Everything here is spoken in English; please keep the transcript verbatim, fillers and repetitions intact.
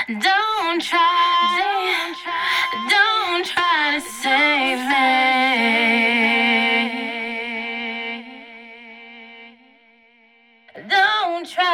Don't try, don't try to save me. Don't try.